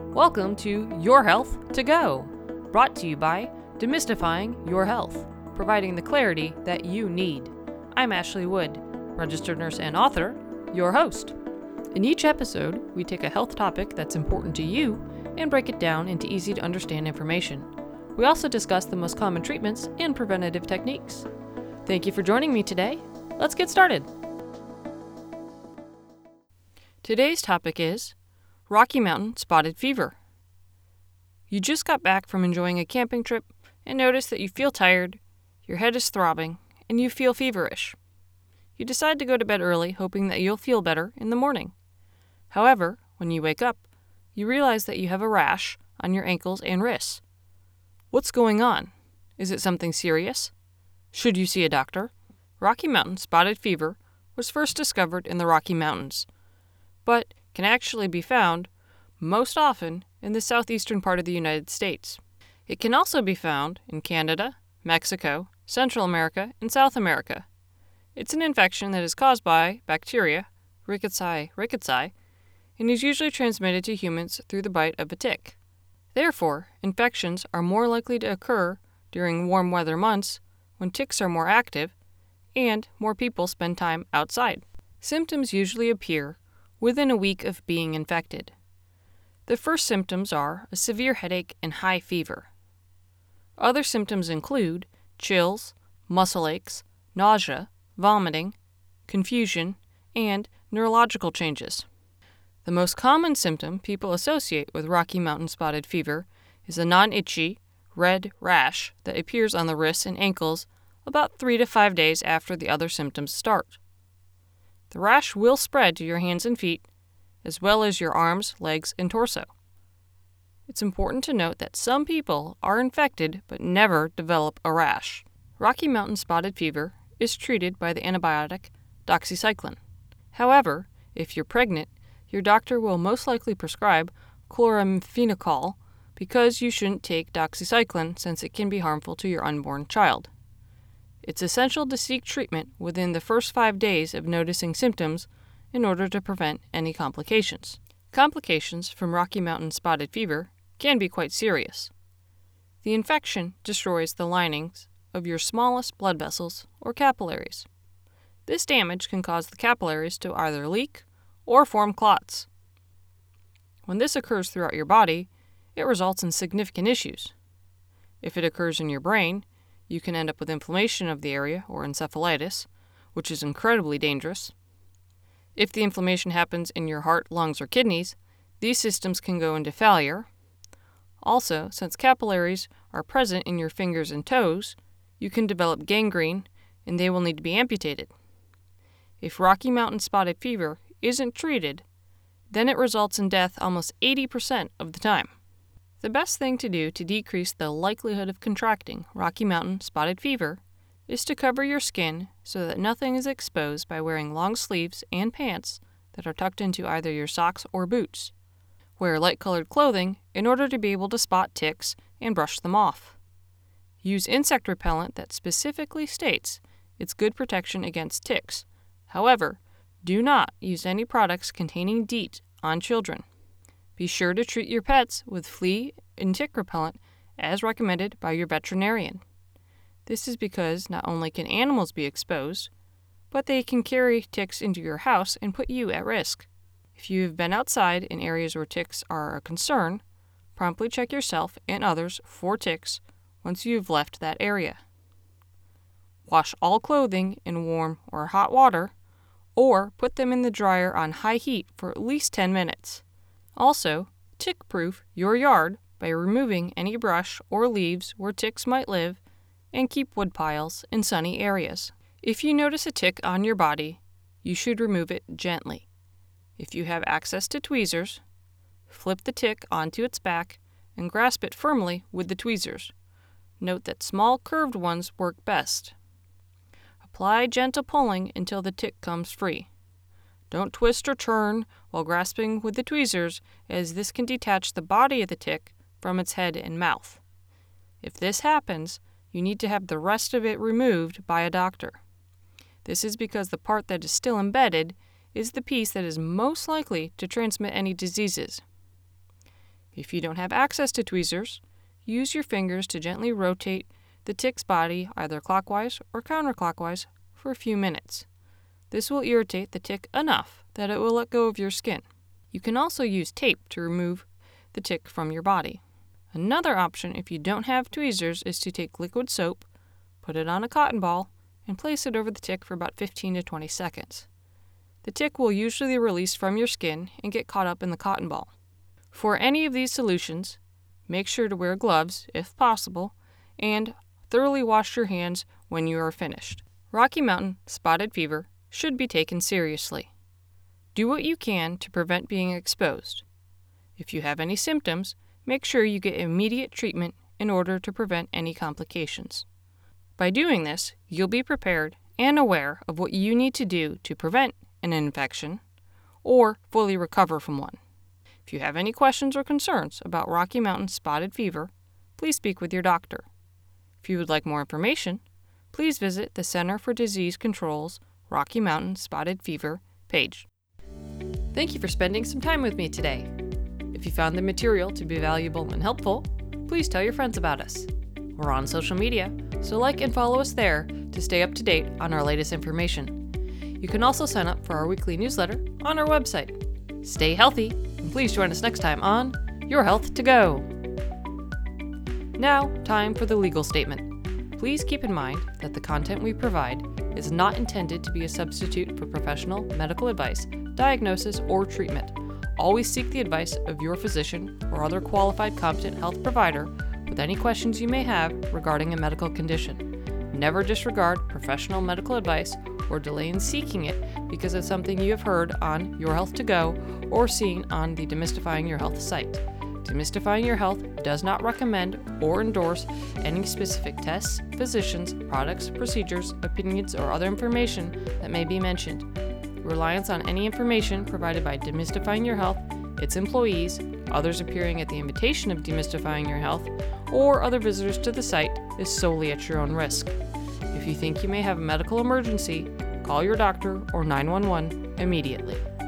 Welcome to Your Health to Go, brought to you by Demystifying Your Health, providing the clarity that you need. I'm Ashley Wood, registered nurse and author, your host. In each episode, we take a health topic that's important to you and break it down into easy to understand information. We also discuss the most common treatments and preventative techniques. Thank you for joining me today. Let's get started. Today's topic is Rocky Mountain Spotted Fever. You just got back from enjoying a camping trip and notice that you feel tired, your head is throbbing, and you feel feverish. You decide to go to bed early, hoping that you'll feel better in the morning. However, when you wake up, you realize that you have a rash on your ankles and wrists. What's going on? Is it something serious? Should you see a doctor? Rocky Mountain Spotted Fever was first discovered in the Rocky Mountains, but can actually be found most often in the southeastern part of the United States. It can also be found in Canada, Mexico, Central America, and South America. It's an infection that is caused by bacteria, Rickettsia, and is usually transmitted to humans through the bite of a tick. Therefore, infections are more likely to occur during warm weather months when ticks are more active and more people spend time outside. Symptoms usually appear within a week of being infected. The first symptoms are a severe headache and high fever. Other symptoms include chills, muscle aches, nausea, vomiting, confusion, and neurological changes. The most common symptom people associate with Rocky Mountain Spotted Fever is a non-itchy, red rash that appears on the wrists and ankles about 3 to 5 days after the other symptoms start. The rash will spread to your hands and feet, as well as your arms, legs, and torso. It's important to note that some people are infected but never develop a rash. Rocky Mountain Spotted Fever is treated by the antibiotic doxycycline. However, if you're pregnant, your doctor will most likely prescribe chloramphenicol because you shouldn't take doxycycline since it can be harmful to your unborn child. It's essential to seek treatment within the first 5 days of noticing symptoms in order to prevent any complications. Complications from Rocky Mountain Spotted Fever can be quite serious. The infection destroys the linings of your smallest blood vessels or capillaries. This damage can cause the capillaries to either leak or form clots. When this occurs throughout your body, it results in significant issues. If it occurs in your brain, you can end up with inflammation of the area or encephalitis, which is incredibly dangerous. If the inflammation happens in your heart, lungs, or kidneys, these systems can go into failure. Also, since capillaries are present in your fingers and toes, you can develop gangrene and they will need to be amputated. If Rocky Mountain Spotted Fever isn't treated, then it results in death almost 80% of the time. The best thing to do to decrease the likelihood of contracting Rocky Mountain Spotted Fever is to cover your skin so that nothing is exposed by wearing long sleeves and pants that are tucked into either your socks or boots. Wear light-colored clothing in order to be able to spot ticks and brush them off. Use insect repellent that specifically states it's good protection against ticks. However, do not use any products containing DEET on children. Be sure to treat your pets with flea and tick repellent as recommended by your veterinarian. This is because not only can animals be exposed, but they can carry ticks into your house and put you at risk. If you have been outside in areas where ticks are a concern, promptly check yourself and others for ticks once you've left that area. Wash all clothing in warm or hot water, or put them in the dryer on high heat for at least 10 minutes. Also, tick-proof your yard by removing any brush or leaves where ticks might live and keep wood piles in sunny areas. If you notice a tick on your body, you should remove it gently. If you have access to tweezers, flip the tick onto its back and grasp it firmly with the tweezers. Note that small curved ones work best. Apply gentle pulling until the tick comes free. Don't twist or turn while grasping with the tweezers, as this can detach the body of the tick from its head and mouth. If this happens, you need to have the rest of it removed by a doctor. This is because the part that is still embedded is the piece that is most likely to transmit any diseases. If you don't have access to tweezers, use your fingers to gently rotate the tick's body either clockwise or counterclockwise for a few minutes. This will irritate the tick enough that it will let go of your skin. You can also use tape to remove the tick from your body. Another option if you don't have tweezers is to take liquid soap, put it on a cotton ball, and place it over the tick for about 15 to 20 seconds. The tick will usually release from your skin and get caught up in the cotton ball. For any of these solutions, make sure to wear gloves, if possible, and thoroughly wash your hands when you are finished. Rocky Mountain spotted fever should be taken seriously. Do what you can to prevent being exposed. If you have any symptoms, make sure you get immediate treatment in order to prevent any complications. By doing this, you'll be prepared and aware of what you need to do to prevent an infection or fully recover from one. If you have any questions or concerns about Rocky Mountain spotted fever, please speak with your doctor. If you would like more information, please visit the Center for Disease Control's Rocky Mountain Spotted Fever page. Thank you for spending some time with me today. If you found the material to be valuable and helpful, please tell your friends about us. We're on social media, so like and follow us there to stay up to date on our latest information. You can also sign up for our weekly newsletter on our website. Stay healthy, and please join us next time on Your Health to Go. Now, time for the legal statement. Please keep in mind that the content we provide is not intended to be a substitute for professional medical advice, diagnosis, or treatment. Always seek the advice of your physician or other qualified competent health provider with any questions you may have regarding a medical condition. Never disregard professional medical advice or delay in seeking it because of something you have heard on Your Health to Go or seen on the Demystifying Your Health site. Demystifying Your Health does not recommend or endorse any specific tests, physicians, products, procedures, opinions, or other information that may be mentioned. Reliance on any information provided by Demystifying Your Health, its employees, others appearing at the invitation of Demystifying Your Health, or other visitors to the site is solely at your own risk. If you think you may have a medical emergency, call your doctor or 911 immediately.